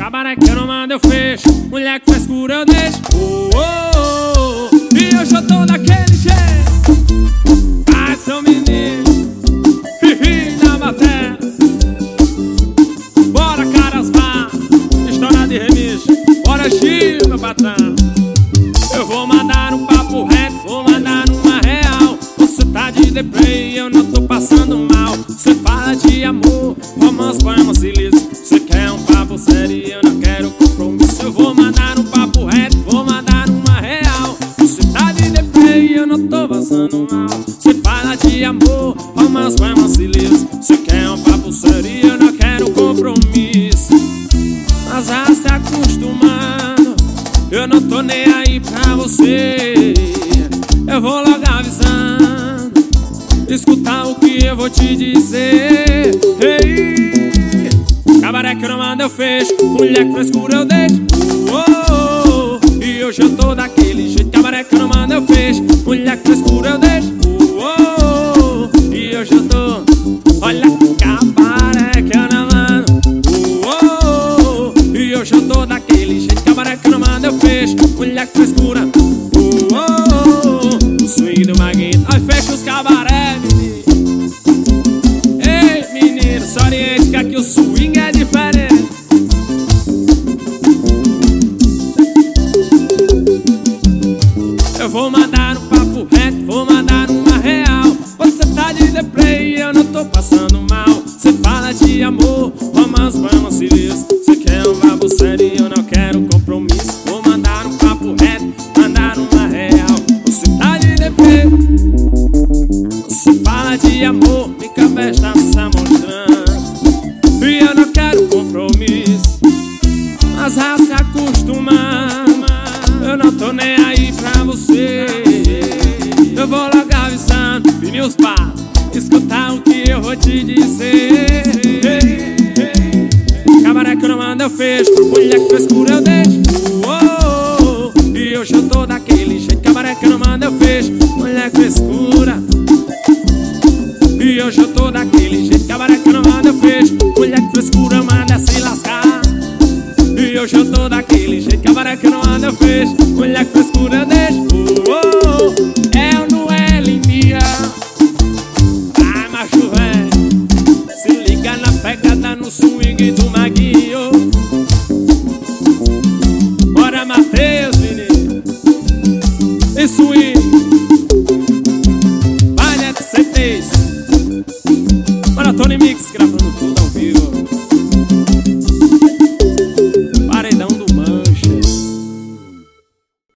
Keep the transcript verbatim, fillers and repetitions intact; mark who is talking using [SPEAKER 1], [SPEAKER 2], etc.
[SPEAKER 1] Cabaré que eu não mando eu fecho, mulher que frescura eu deixo. Oh, oh, oh. E hoje eu tô daquele jeito. Ai, seu menino, hihi, na bateria. Bora, Carasmar, história de remix. Bora, Gil, meu patrão. Eu vou mandar um papo reto, vou mandar uma real. Você tá de deprê e eu não tô passando mal. Você fala de amor, romance, poemas e livros. Você quer um papo sério e eu não quero compromisso. Eu vou mandar um papo reto, vou mandar uma real. Você tá de deprê e eu não tô passando mal. Você fala de amor, romance, poemas e livros. Você quer um papo sério e eu não quero compromisso. Mas já se acostumando, eu não tô nem aí pra você. Eu vou logo avisando, escutar o que eu vou te dizer. Hey, cabaré que eu não mando eu fecho, mulher que frescura eu deixo. Oh, oh, oh. E hoje eu tô daquele jeito. Cabaré que eu não mando eu fecho, mulher que frescura eu deixo. Oh, oh, oh. E hoje eu tô, olha, cabaré que eu não mando. Oh, oh, oh. E hoje eu tô daquele jeito. Cabaré que eu não mando eu fecho, mulher que frescura. Oh, oh, oh. O swing do Maguito, aí fecha os cabaré, menino. Ei, menino, se oriente que aqui o swing é diferente. Eu vou mandar um papo reto, vou mandar uma real. Você tá de deprê e eu não tô passando mal. Você fala de amor, romance, vamos e isso. Você quer um papo sério e eu não quero compromisso. Vou mandar um papo reto, mandar uma real. Você tá de deprê, você fala de amor, fica festa se mostrando. E eu não quero compromisso, mas já se acostumar. Eu não tô nem aí pra você. Eu vou logo avisando, pneus pá, escutar o que eu vou te dizer. Cabaré que eu não mando eu fecho, mulher que frescura eu deixo. Oh, oh, oh. E hoje eu tô daquele jeito. Cabaré que eu não mando eu fecho, mulher que frescura. E hoje eu tô daquele jeito. Cabaré que eu não mando eu fecho, mulher que frescura manda se lascar. E hoje eu tô daquele jeito. Cabaré que eu não mando eu